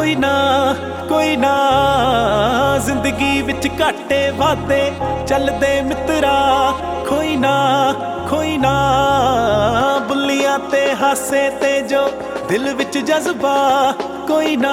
कोई ना जिंदगी विच घाटे वादे चलदे मित्रा। कोई ना बुलियां ते हासे ते जो दिल विच जज्बा। कोई ना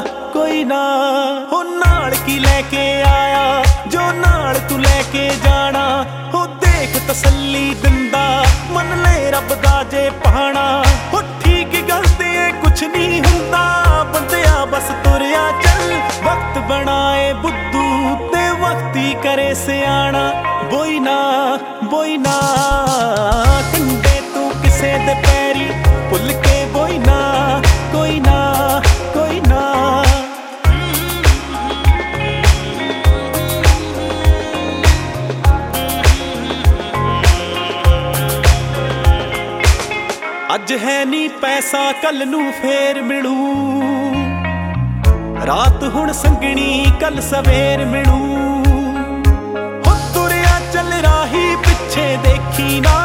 हो नाल की लैके आया जो नाल तू लैके जाना। हो देख तसल्ली दिंदा मन ले रब दा जे पाना। हो ठीक गलती कुछ नहीं हुंदा बंदिया बस तुरिया चल। वक्त बनाए बुद्धू ते वक्ती करे सियाना। बोई ना कंडे तू किसे दे पैरी भुल के बोई ना। कोई ना अज है नी पैसा कल नू फेर मिलू। रात हुण संगनी कल सवेर मिलू। हो तुरिया चल राही पिछे देखी ना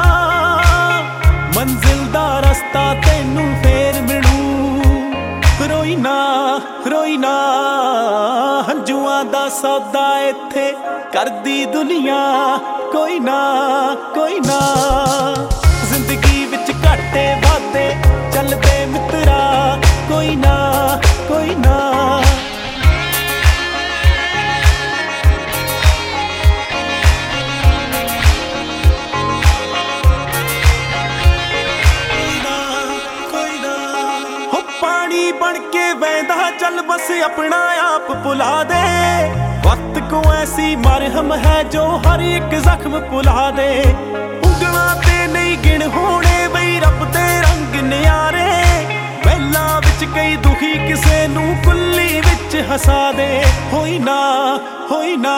मंजिल दा रस्ता तेनू फेर मिलू। रोई ना हंजुआं दा सौदा इत्थे करदी दुनिया। कोई ना जिंदगी विच घाटे वादे चलदे मित्रा। कोई ना हो पानी बन के वहदा चल बस अपना आप भुला दे। वक्त को ऐसी मरहम है जो हर एक जख्म भुला दे। उंगलां ते नहीं गिण होने बई रब दे रंग न्यारे। महलां विच कई दुखी किसे नू कुल्ली विच हसा दे। होई ना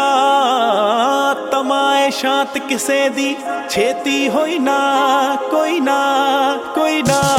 तमाए शांत किसे दी छेती। होई ना कोई ना